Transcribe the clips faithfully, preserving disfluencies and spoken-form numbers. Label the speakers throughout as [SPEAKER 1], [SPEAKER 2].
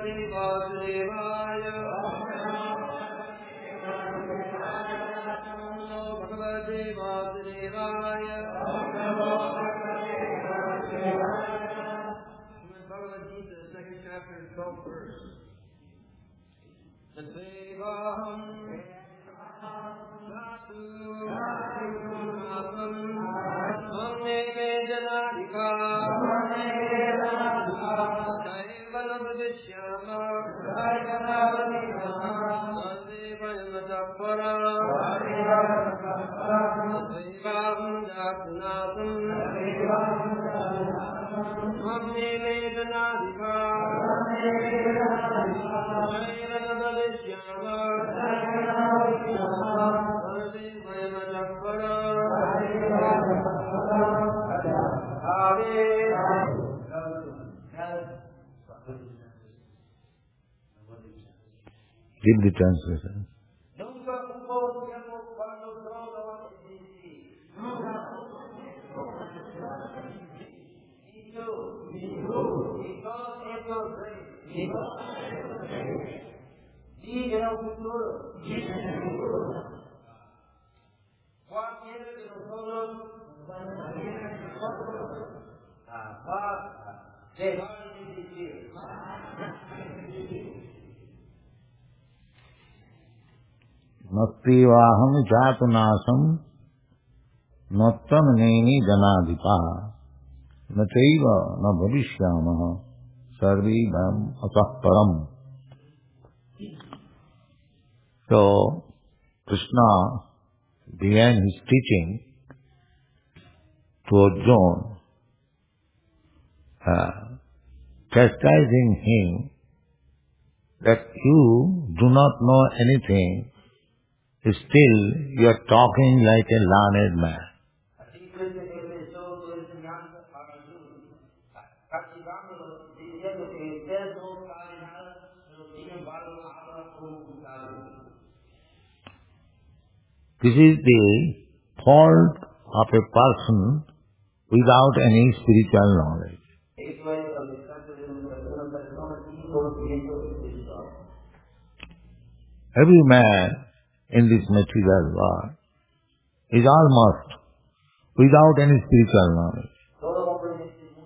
[SPEAKER 1] Give the translation. Naprivaham jatunasam nattam neni janadipa nataiva na bhavishyamaha sarvibham atah param. So, Krishna began his teaching to Arjuna, uh, chastising him that you do not know anything, still you are talking like a learned man. This is the fault of a person without any spiritual knowledge. Every man in this material world is almost without any spiritual knowledge.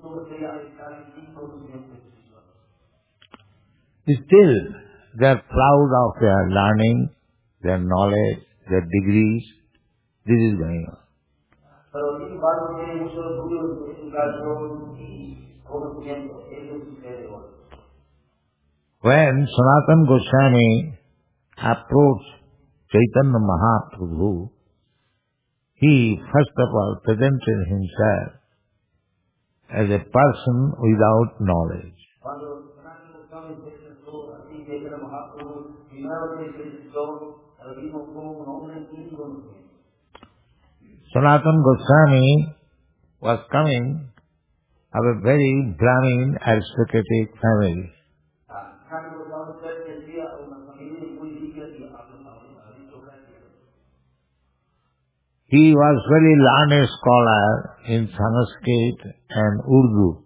[SPEAKER 1] Still, they are proud of their learning, their knowledge, their degrees. This is going on. When Sanatana Goswami approached Chaitanya Mahaprabhu, he first of all presented himself as a person without knowledge. Sanatana Goswami was coming of a very Brahmin aristocratic family. He was very learned scholar in Sanskrit and Urdu.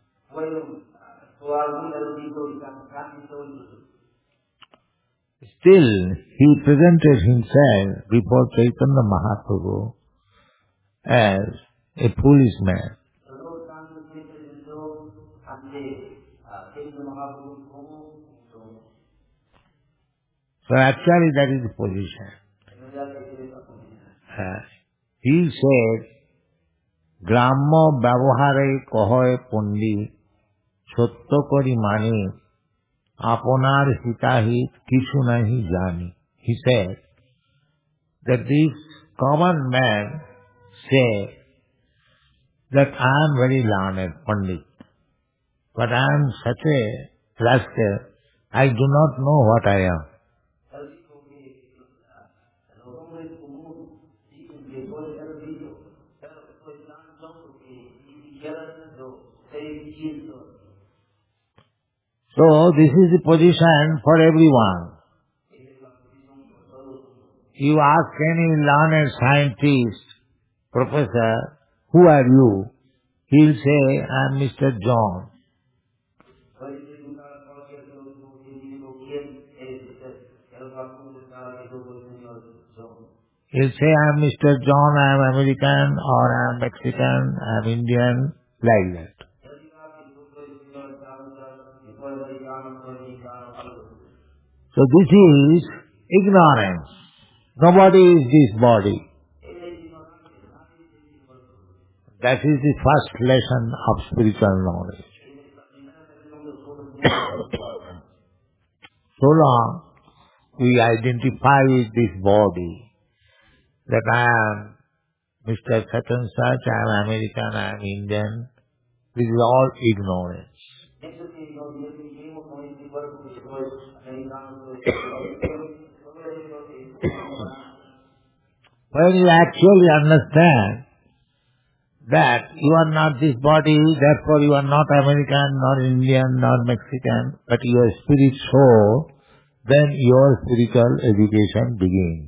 [SPEAKER 1] Still, he presented himself before Chaitanya Mahaprabhu as a foolish man. So actually that is the position. Uh, he said, Gramma Vyavahare Kahoy Pundi Sotto Kori Mani Aponar Hitahit Kishu Nahi Jani. He said that this common man say that I am very learned Pandit, but I am such a rascal, I do not know what I am. So this is the position for everyone. You ask any learned scientist, professor, who are you? He'll say, I am Mister John. He'll say, I'm Mister John, I'm American, or I'm Mexican, I'm Indian, like that. So this is ignorance. Nobody is this body. That is the first lesson of spiritual knowledge. So long we identify with this body, that I am Mister Such and such, I am American, I am Indian. This is all ignorance. When you actually understand that you are not this body, therefore you are not American, nor Indian, nor Mexican, but you are spirit soul, then your spiritual education begins.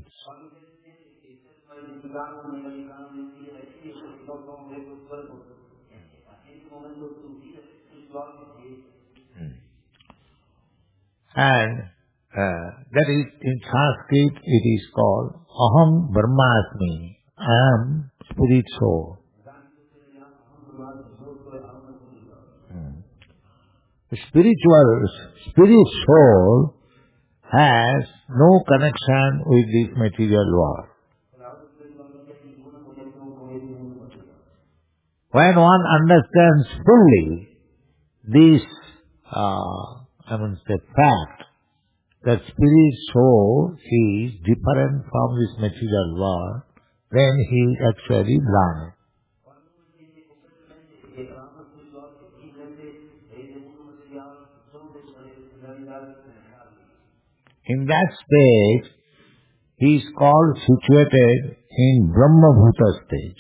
[SPEAKER 1] And uh, that is, in Sanskrit it is called Aham Brahmasmi. I am spirit soul. Hmm. The spiritual, spirit soul has no connection with this material world. When one understands fully this, uh, I mean, the fact that spirit soul is different from this material world, then he is actually blind. In that stage, he is called situated in Brahma-bhuta stage.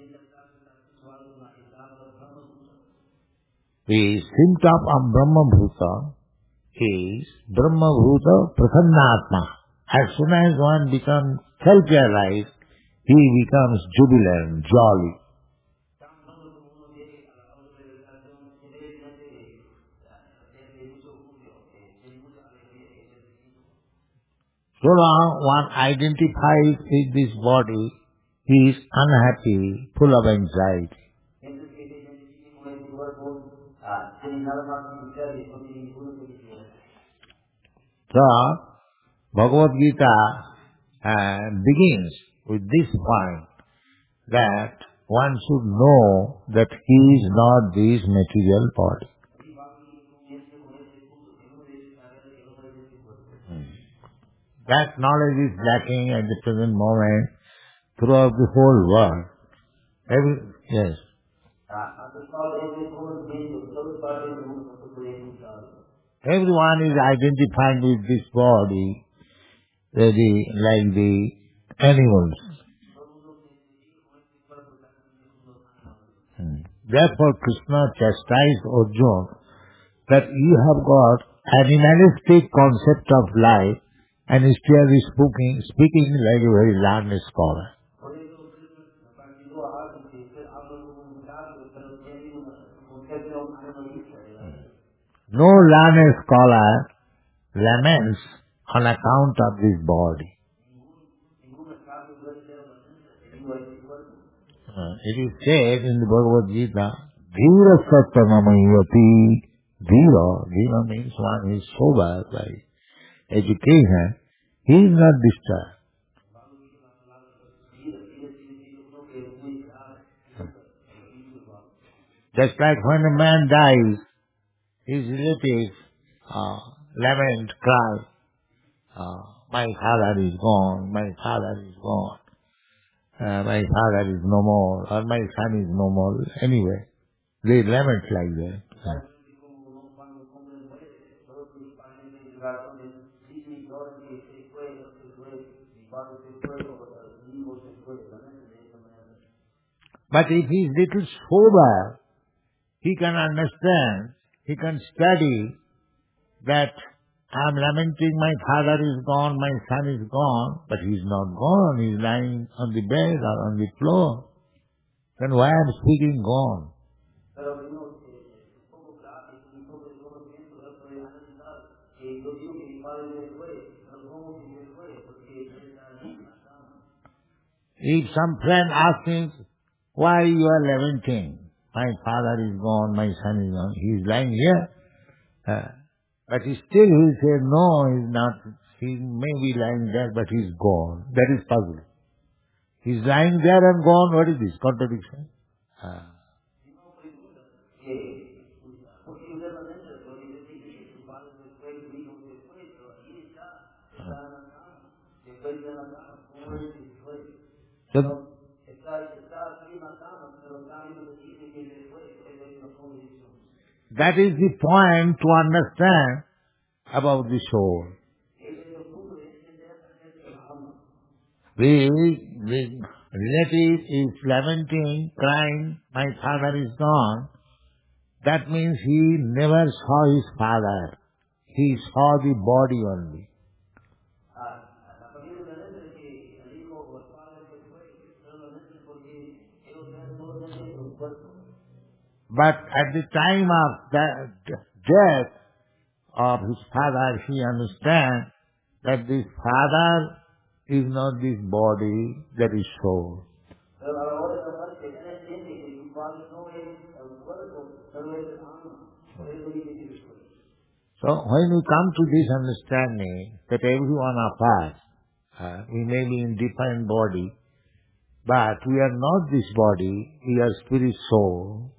[SPEAKER 1] The symptom of Brahma-bhuta is Brahma-bhuta prasannatma. As soon as one becomes self-realized, he becomes jubilant, jolly. So long one identifies with this body, he is unhappy, full of anxiety. So, Bhagavad Gita uh, begins with this point, that one should know that he is not this material body. That knowledge is lacking at the present moment throughout the whole world. Every, yes. Everyone is identifying with this body, the, like the animals. Hmm. Therefore Krishna chastised Arjuna that you have got animalistic concept of life and still is speaking, speaking like a very learned scholar. No learned scholar laments on account of this body. Uh, it is said in the Bhagavad Gita, Dhira Sattanamayati. Dhira, Dhira means one is sober by education. He is not disturbed. Just like when a man dies, his relatives uh, lament, cry, uh, my father is gone, my father is gone, uh, my father is no more, or my son is no more. Anyway, they lament like that. Uh. But if he is little sober, he can understand, he can study that I am lamenting my father is gone, my son is gone, but he is not gone, he is lying on the bed or on the floor. Then why I am speaking gone? If some friend asks me, why you are lamenting? My father is gone, my son is gone. He is lying here. Uh, but he still he will say, no, he is not. He may be lying there, but he is gone. That is puzzle. He is lying there and gone. What is this? Contradiction? Uh, so, that is the point to understand about the soul. The, the relative is lamenting, crying, my father is gone. That means he never saw his father. He saw the body only. But at the time of the death of his father, he understands that this father is not this body, that is soul. So when we come to this understanding that every one of us, uh, we may be in different body, but we are not this body, we are spirit soul.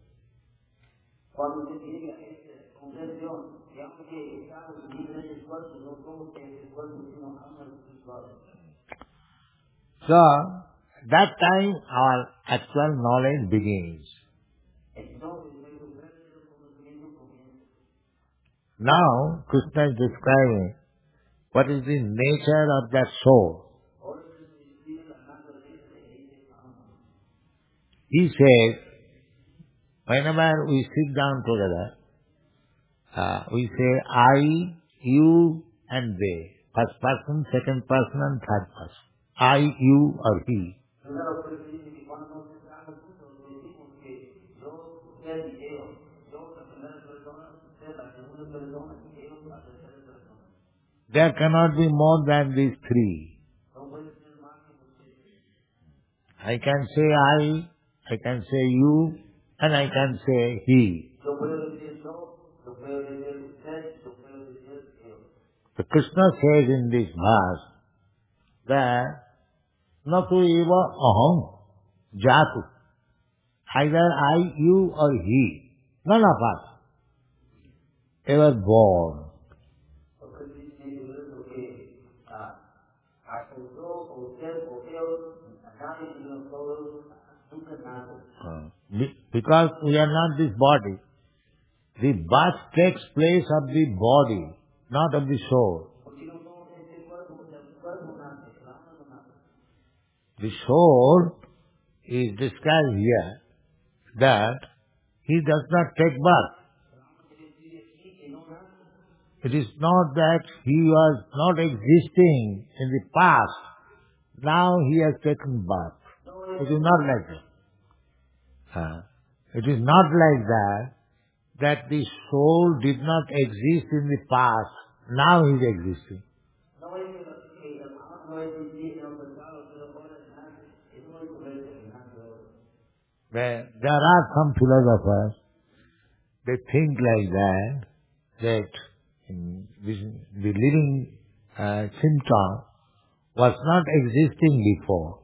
[SPEAKER 1] So, that time our actual knowledge begins. Now, Krishna is describing what is the nature of that soul. He says, whenever we sit down together, uh, we say I, you and they. First person, second person and third person. I, you or he. There cannot be more than these three. I can say I, I can say you, and I can say he. So Krishna says in this verse that Natu eva aham jatu. Either I, you or he. None of us ever born. Uh, because we are not this body. The birth takes place of the body, not of the soul. The soul is described here that he does not take birth. It is not that he was not existing in the past. Now he has taken birth. It is not like that. Uh, it is not like that, that the soul did not exist in the past. Now he is existing. There, there are some philosophers, they think like that, that in this, the living uh, symptom was not existing before.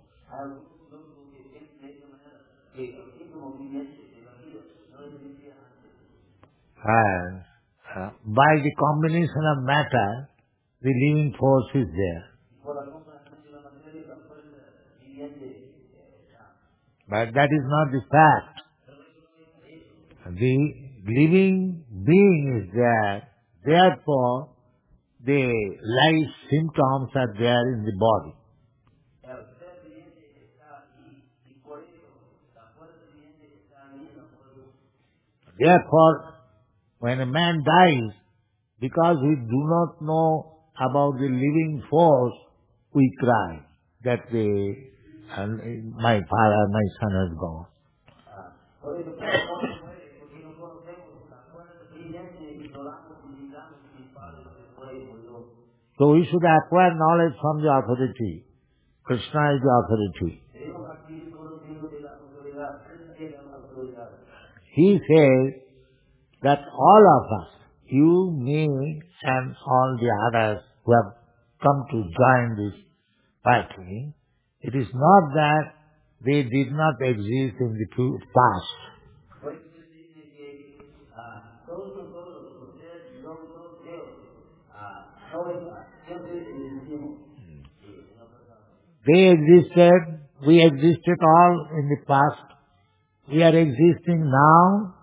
[SPEAKER 1] And uh, by the combination of matter, the living force is there. But that is not the fact. The living being is there, therefore the life symptoms are there in the body. Therefore, when a man dies, because we do not know about the living force, we cry that the, uh, my father, my son has gone. So we should acquire knowledge from the authority. Krishna is the authority. he says that all of us, you, me, and all the others who have come to join this party, it is not that they did not exist in the pu- past. They existed, we existed all in the past. We are existing now,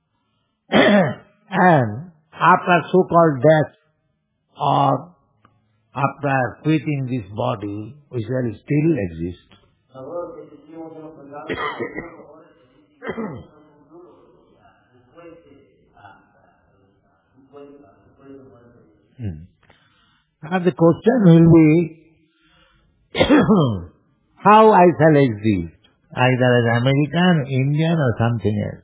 [SPEAKER 1] and after so-called death or after quitting this body, we shall still exist. Hmm. And the question will be, how I shall exist, either as American, Indian or something else.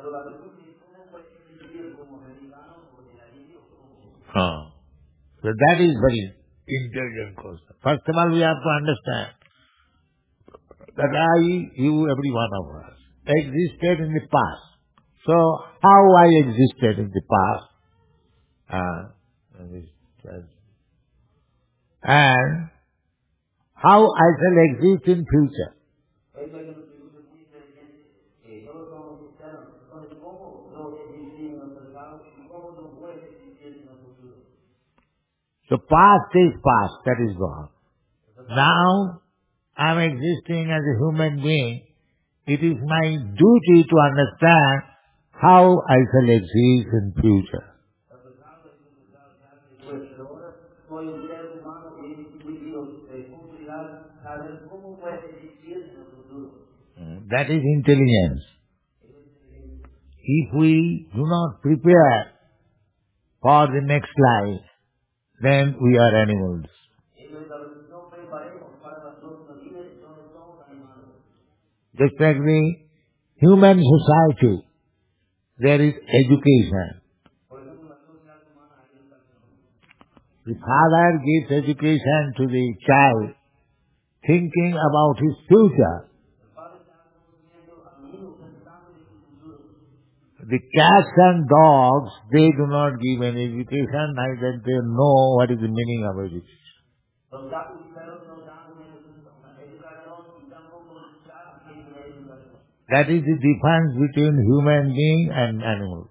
[SPEAKER 1] Huh. So that is very intelligent question. First of all, we have to understand that I, you, every one of us existed in the past. So how I existed in the past, uh, and how I shall exist in future. So past is past, that is gone. Now I am existing as a human being. It is my duty to understand how I shall exist in future. That is intelligence. If we do not prepare for the next life, then we are animals. Just like the human society, there is education. The father gives education to the child, thinking about his future. The cats and dogs, they do not give any education, neither they know what is the meaning of education. That is the difference between human being and animal.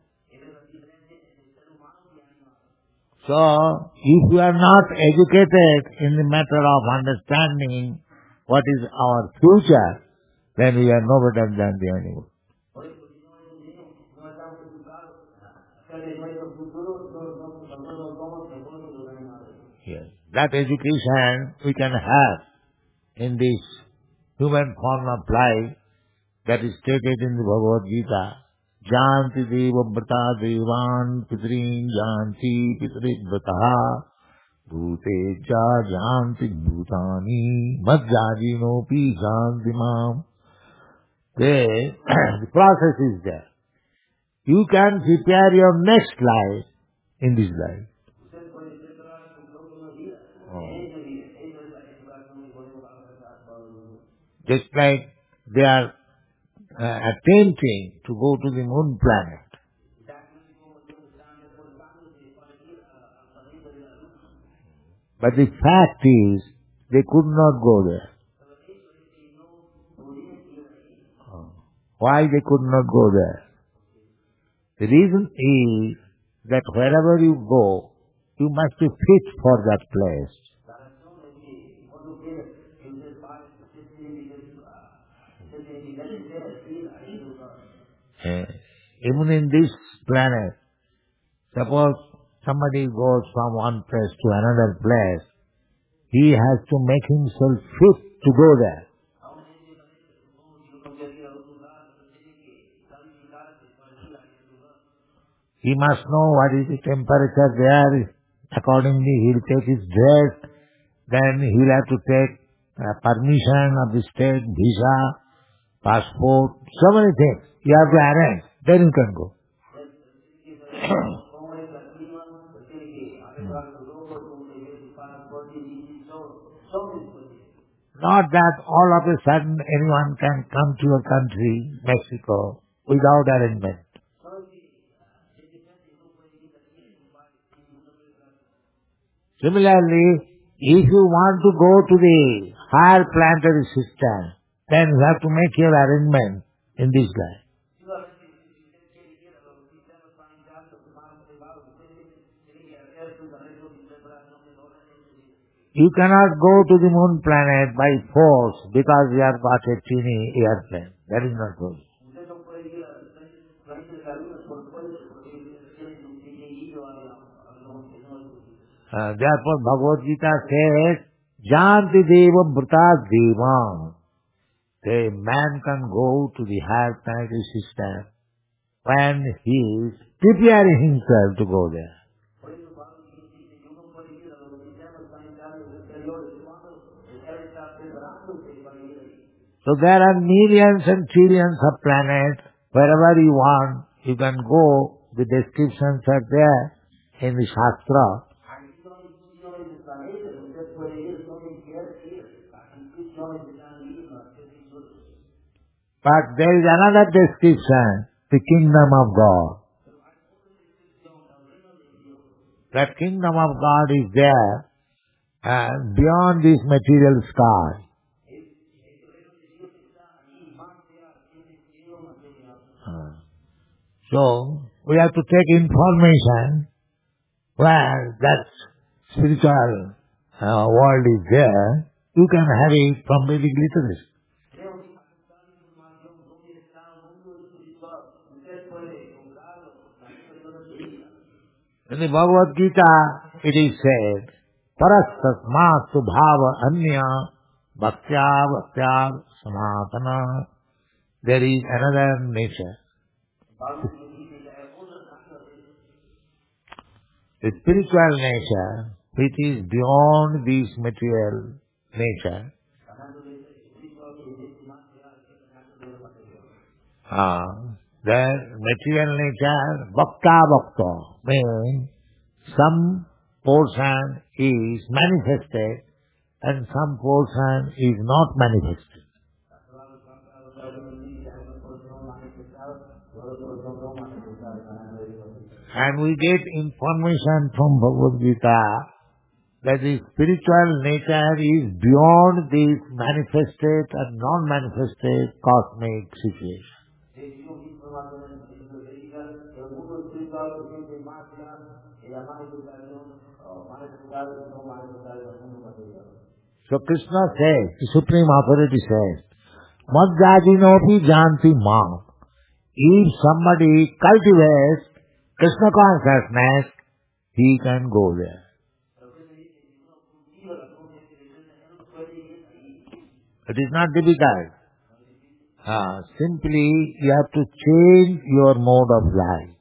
[SPEAKER 1] So, if we are not educated in the matter of understanding what is our future, then we are no better than the animal. Yes. That education we can have in this human form of life that is stated in the Bhagavad Gita. Janti deva brata devan pitrin janti pitrit brataha bhute cha janti bhutani madhyajinopi janti mam. The process is there. You can prepare your next life in this life. Oh. Just like they are uh, attempting to go to the moon planet. But the fact is, they could not go there. Oh. Why they could not go there? The reason is that wherever you go, you must be fit for that place. Yes. Even in this planet, suppose somebody goes from one place to another place, he has to make himself fit to go there. He must know what is the temperature there. Accordingly, he will take his dress. Then he will have to take uh, permission of the state, visa, passport, so many things. You have to arrange. Then you can go. Not that all of a sudden anyone can come to your country, Mexico, without arrangement. Similarly, if you want to go to the higher planetary system, then you have to make your arrangement in this life. You cannot go to the moon planet by force because you have got a teeny airplane. That is not good. Uh, therefore, Bhagavad Gita says, Janti Deva Brata Deva. A man can go to the higher planetary system when he is preparing himself to go there. So there are millions and trillions of planets. Wherever you want, you can go. The descriptions are there in the Shastra. But there is another description, the kingdom of God. That kingdom of God is there uh, beyond this material sky. Uh, so, we have to take information where that spiritual uh, world is there. You can have it from Vedic literature. In the Bhagavad Gita, it is said, Parastasmastu bhava anya bhaktya bhaktya sanatana. There is another nature. The spiritual nature, which is beyond this material nature. Uh, the material nature, bhakta bhakta, means some portion is manifested and some portion is not manifested. And we get information from Bhagavad Gita that the spiritual nature is beyond this manifested and non-manifested cosmic situation. So Krishna says, the Supreme Authority says, Madhyajinopi janti mam. If somebody cultivates Krishna consciousness, he can go there. It is not difficult. Uh, simply, you have to change your mode of life.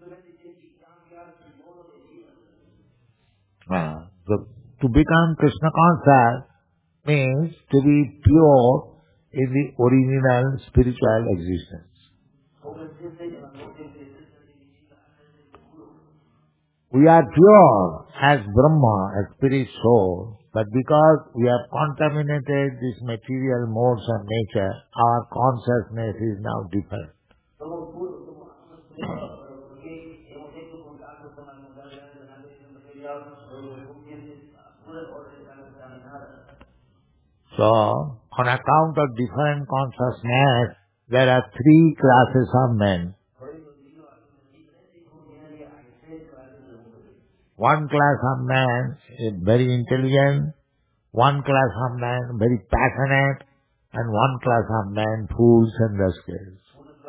[SPEAKER 1] Uh, so, to become Krishna conscious means to be pure in the original spiritual existence. We are pure as Brahma, as spirit soul, but because we have contaminated this material modes of nature, our consciousness is now different. So, on account of different consciousness, there are three classes of men. One class of man is very intelligent, one class of man very passionate, and one class of man fools and rascals.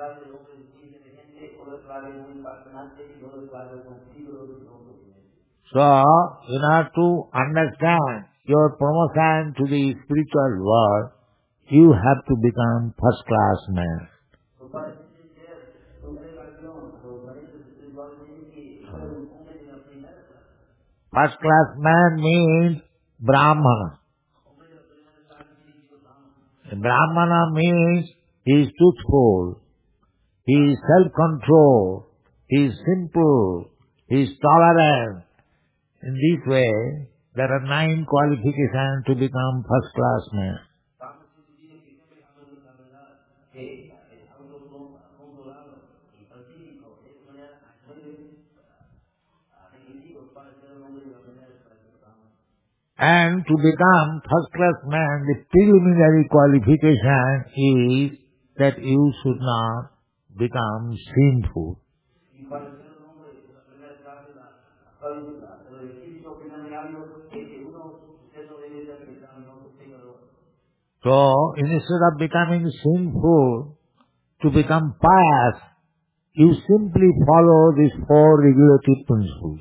[SPEAKER 1] So, in order to understand your promotion to the spiritual world, you have to become first class man. First class man means Brahmana. Brahmana means he is truthful, he is self-controlled, he is simple, he is tolerant. In this way, there are nine qualifications to become first class man. And to become first-class man, the preliminary qualification is that you should not become sinful. So, instead of becoming sinful, to become pious, you simply follow these four regulative principles.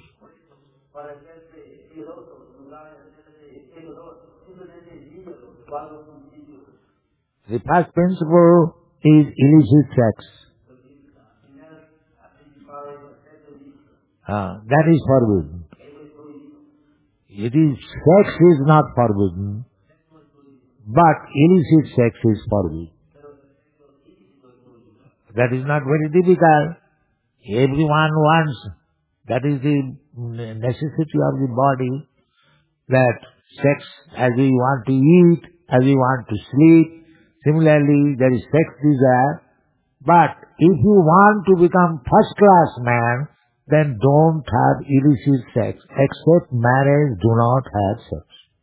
[SPEAKER 1] The first principle is illicit sex. Uh, that is forbidden. It is, sex is not forbidden, but illicit sex is forbidden. That is not very difficult. Everyone wants, that is the necessity of the body, that sex as we want to eat, as we want to sleep. Similarly, there is sex desire. But if you want to become first-class man, then don't have illicit sex. Except marriage, do not have sex.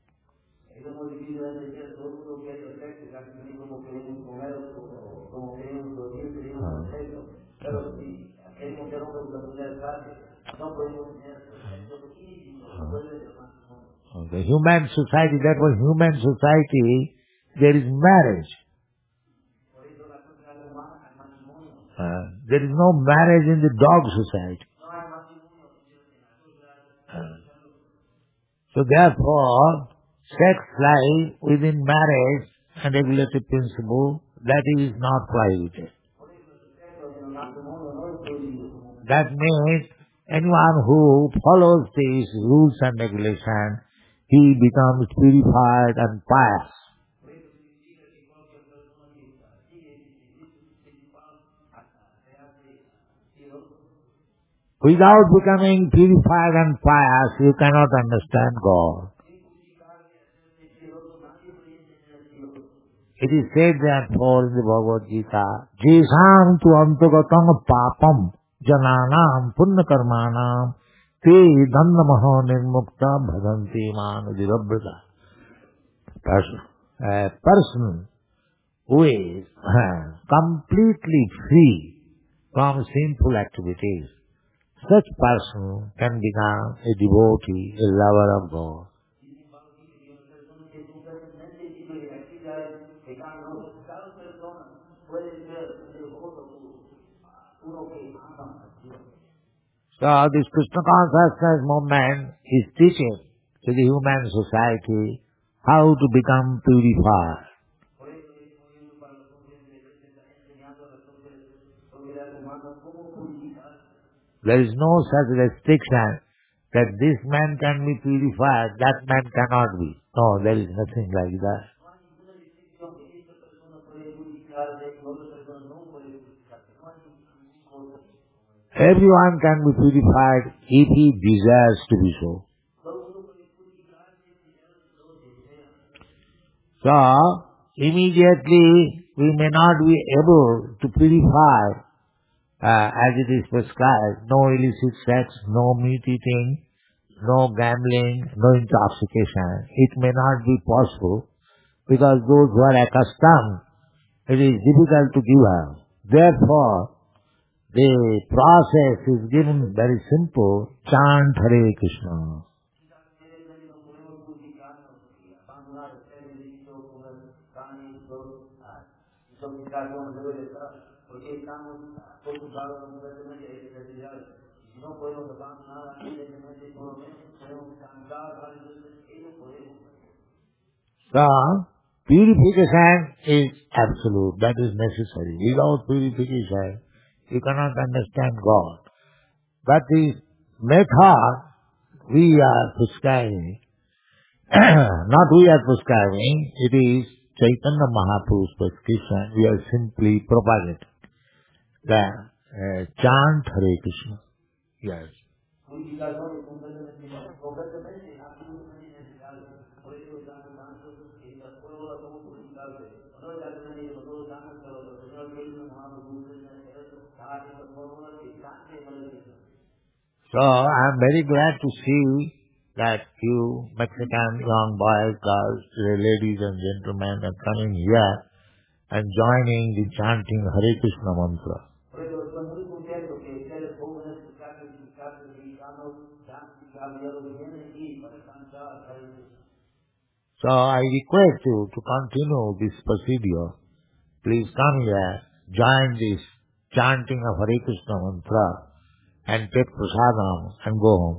[SPEAKER 1] The human society, that was human society, there is marriage. Uh, there is no marriage in the dog society. Uh, so therefore, sex lies within marriage and regulative principle, that is not prohibited. That means anyone who follows these rules and regulations, he becomes purified and pious. Without becoming purified and pious, you cannot understand God. It is said therefore in the Bhagavad Gita, Jesam tu antagatam papam jananam punya karmanam te dhandamaho nirmukta bhadanti manudirabrata. A person who is completely free from sinful activities, such person can become a devotee, a lover of God. So this Krishna consciousness movement is teaching to the human society how to become purified. There is no such restriction that this man can be purified, that man cannot be. No, there is nothing like that. Everyone can be purified if he desires to be so. So, immediately we may not be able to purify uh, as it is prescribed. No illicit sex, no meat eating, no gambling, no intoxication. It may not be possible because those who are accustomed, it is difficult to give up. Therefore, the process is given very simple. Chant Hare Krishna. So, purification is absolute. That is necessary. Without purification, you cannot understand God. But the method we are prescribing, not we are prescribing, it is Chaitanya Mahaprabhu's prescription. We are simply propagating. The uh, chant Hare Krishna. Yes. So I am very glad to see that you Mexican young boys, girls, ladies and gentlemen are coming here and joining the chanting Hare Krishna mantra. So I request you to continue this procedure. Please come here, join this chanting of Hare Krishna mantra and take prasadam and go home.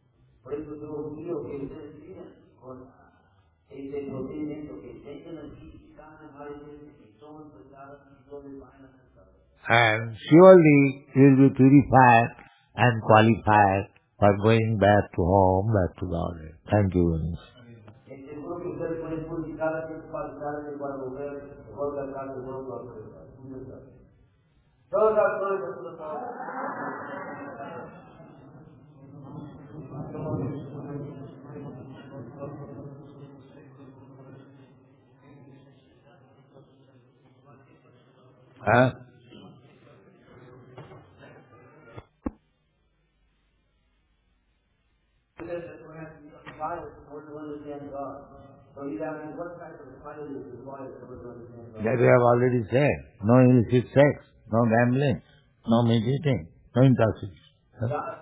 [SPEAKER 1] And surely you will be purified and qualified for going back to home, back to God. Thank you very much. Huh? That we have already said. No illicit sex, no gambling, no meditating, no intoxication. Huh?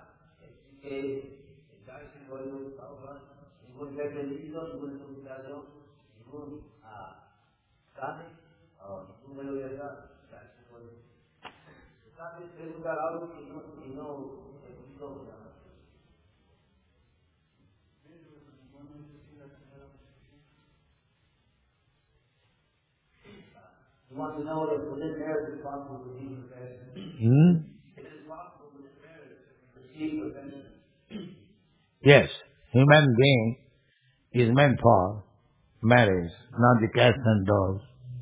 [SPEAKER 2] You want to know that within marriage is possible to receive perfection?
[SPEAKER 1] Hmm?
[SPEAKER 2] It is possible within marriage to receive perfection.
[SPEAKER 1] Yes, human being is meant for marriage, not the cats and dogs.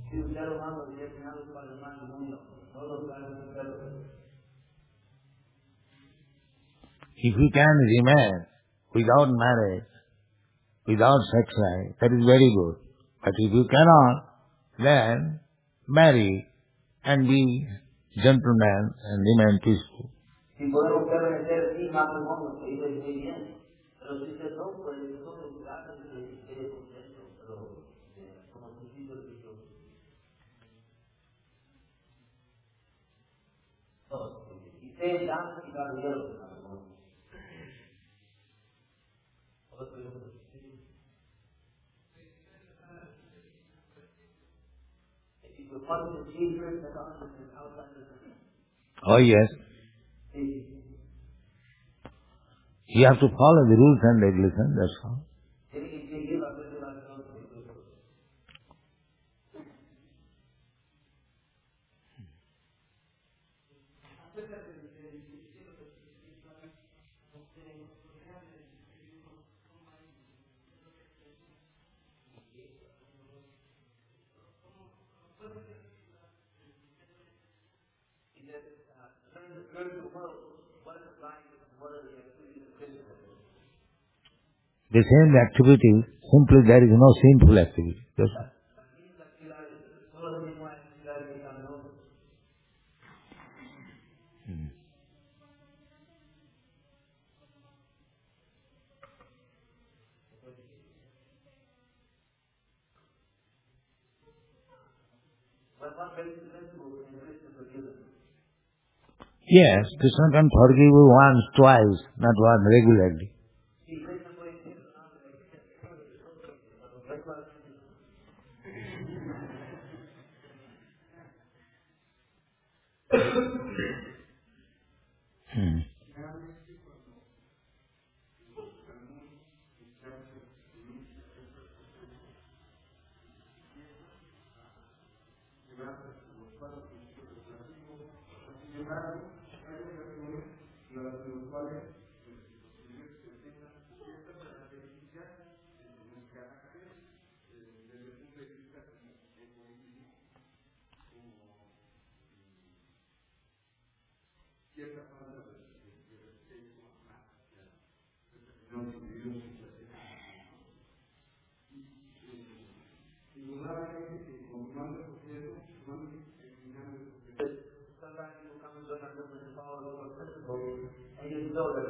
[SPEAKER 1] If you can remain without marriage, without sex life, that is very good. But if you cannot, then marry and be gentlemen and remain peaceful.
[SPEAKER 2] Si podemos permanecer sin matrimonio, que iba muy bien. Pero si usted no puede, nosotros gracias a que esté contento, pero como principio religioso. Y usted danza y caballero de matrimonio. If you could follow the secret that is outside the church.
[SPEAKER 1] Oh yes. You have to follow the rules and regulations, that's all. The same activity, simply there is no sinful activity. That's all. Hmm. Yes, Krishna can forgive you once, twice, not one, regularly. Hmm.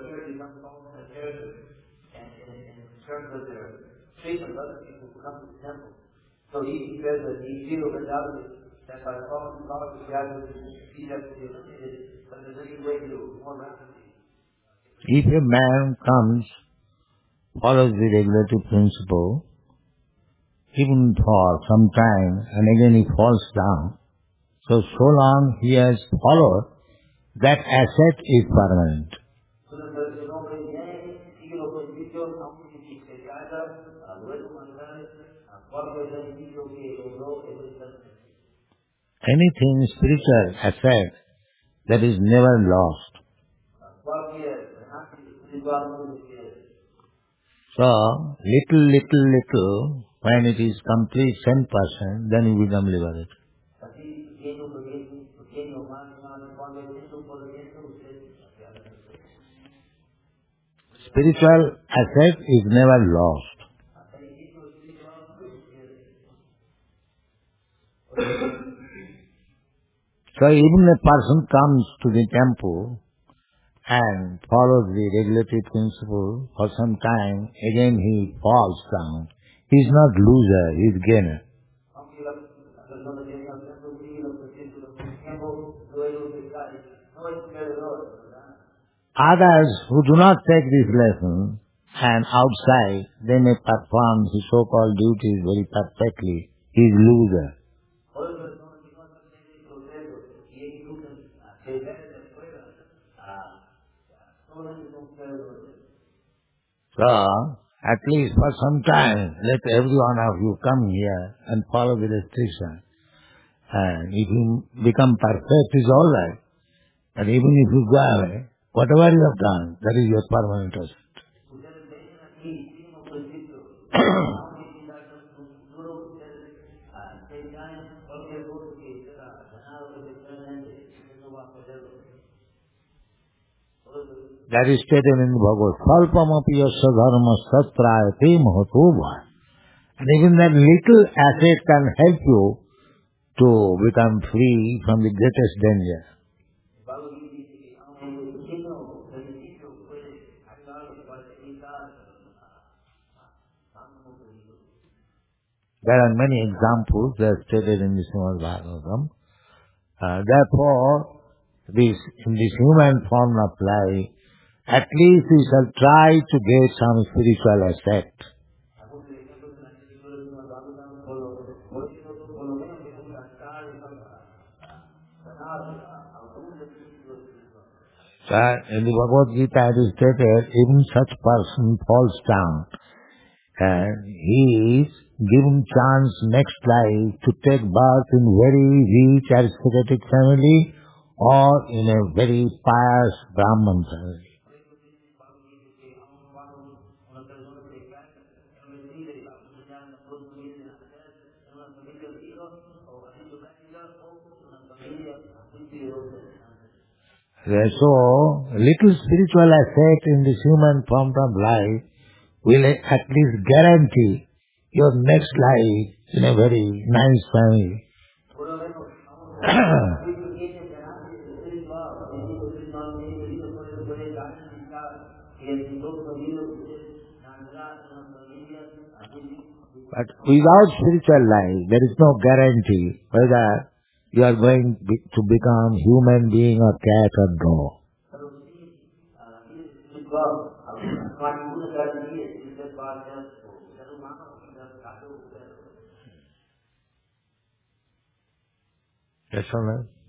[SPEAKER 2] church becomes almost a character, and in terms of their treatment of other people who come to the temple. So he says that he feels undoubtedly that by following God, the gathering feet up to be eliminated, but there's any way to more rapidly.
[SPEAKER 1] If a man comes, follows the regulative principle, even for some time, and again he falls down, so so long he has followed, that asset is permanent. Anything spiritual asset that is never lost. So, little, little, little, when it is complete ten percent, then you become liberated. Spiritual asset is never lost. So even a person comes to the temple and follows the regulatory principle for some time, again he falls down. He is not loser, he is gainer. Others who do not take this lesson and outside, they may perform his so-called duties very perfectly. He is loser. So, at least for some time, let every one of you come here and follow the restriction. And if you become perfect, is all right. But even if you go away, whatever you have done, that is your permanent asset. That is stated in the Bhagavad. Salpamapi yasya dharma satrayate mahatobha. And even that little asset can help you to become free from the greatest danger. There are many examples that are stated in the Srimad Bhagavatam. Uh, therefore, this, in this human form of life, at least we shall try to get some spiritual asset. So, in the Bhagavad Gita it is stated, even such person falls down and he is given chance next life to take birth in very rich aristocratic family or in a very pious Brahman family. So, little spiritual asset in this human form of life will at least guarantee your next life in a very nice family. But without spiritual life, there is no guarantee whether you are going to become human being or cat or dog. Yes or no?